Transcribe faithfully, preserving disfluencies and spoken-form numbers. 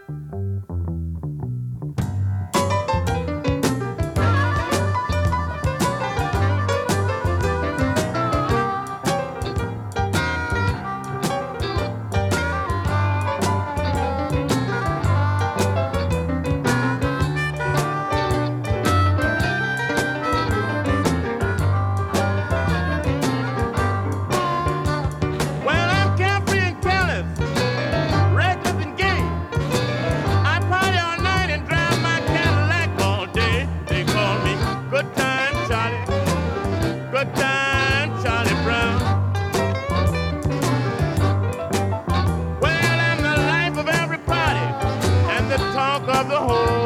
Well, I'm carefree and careless, reckless and gay. I party all night and drive my Cadillac all day. They call me Good Time Charlie, Good Time Charlie Brown. Well, I'm the life of every party and the talk of the whole